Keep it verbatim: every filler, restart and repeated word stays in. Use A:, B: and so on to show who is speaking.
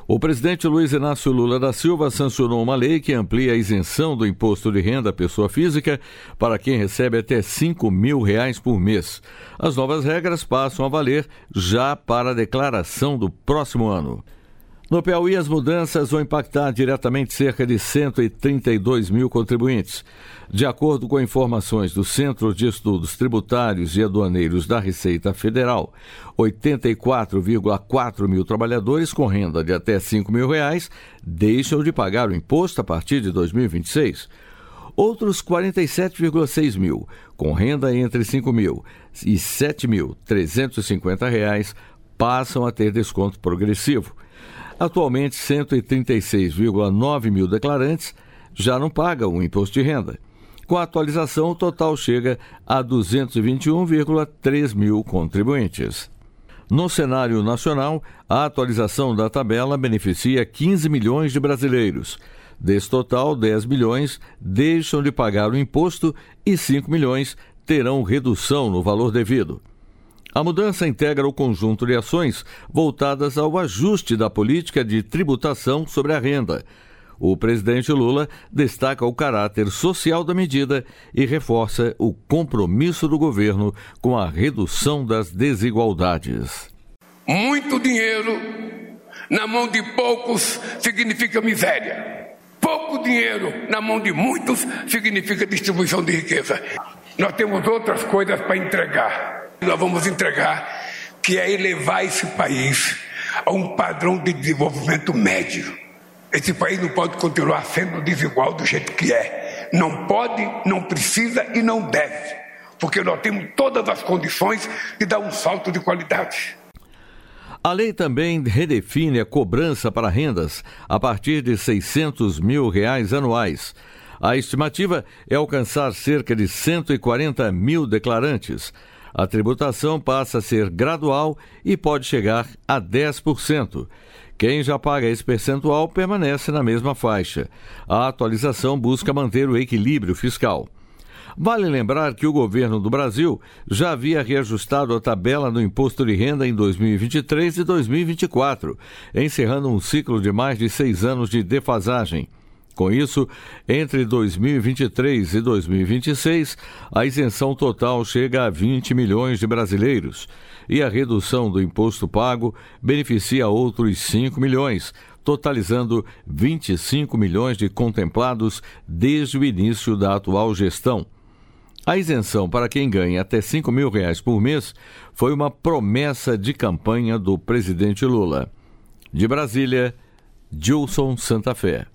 A: O presidente Luiz Inácio Lula da Silva sancionou uma lei que amplia a isenção do imposto de renda à pessoa física para quem recebe até cinco mil reais por mês. As novas regras passam a valer já para a declaração do próximo ano. No Piauí, as mudanças vão impactar diretamente cerca de cento e trinta e dois mil contribuintes. De acordo com informações do Centro de Estudos Tributários e Aduaneiros da Receita Federal, oitenta e quatro vírgula quatro mil trabalhadores com renda de até cinco mil reais deixam de pagar o imposto a partir de dois mil e vinte e seis. Outros quarenta e sete vírgula seis mil, com renda entre cinco mil e sete mil trezentos e cinquenta reais, passam a ter desconto progressivo. Atualmente, cento e trinta e seis vírgula nove mil declarantes já não pagam o imposto de renda. Com a atualização, o total chega a duzentos e vinte e um vírgula três mil contribuintes. No cenário nacional, a atualização da tabela beneficia quinze milhões de brasileiros. Desse total, dez milhões deixam de pagar o imposto e cinco milhões terão redução no valor devido. A mudança integra o conjunto de ações voltadas ao ajuste da política de tributação sobre a renda. O presidente Lula destaca o caráter social da medida e reforça o compromisso do governo com a redução das desigualdades.
B: Muito dinheiro na mão de poucos significa miséria. Pouco dinheiro na mão de muitos significa distribuição de riqueza. Nós temos outras coisas para entregar. Nós vamos entregar, que é elevar esse país a um padrão de desenvolvimento médio. Esse país não pode continuar sendo desigual do jeito que é. Não pode, não precisa e não deve, porque nós temos todas as condições de dar um salto de qualidade.
A: A lei também redefine a cobrança para rendas a partir de seiscentos mil reais anuais. A estimativa é alcançar cerca de cento e quarenta mil declarantes. A tributação passa a ser gradual e pode chegar a dez por cento. Quem já paga esse percentual permanece na mesma faixa. A atualização busca manter o equilíbrio fiscal. Vale lembrar que o governo do Brasil já havia reajustado a tabela do imposto de renda em dois mil e vinte e três e dois mil e vinte e quatro, encerrando um ciclo de mais de seis anos de defasagem. Com isso, entre dois mil e vinte e três e dois mil e vinte e seis, a isenção total chega a vinte milhões de brasileiros e a redução do imposto pago beneficia outros cinco milhões, totalizando vinte e cinco milhões de contemplados desde o início da atual gestão. A isenção para quem ganha até cinco mil reais por mês foi uma promessa de campanha do presidente Lula. De Brasília, Gilson Santa Fé.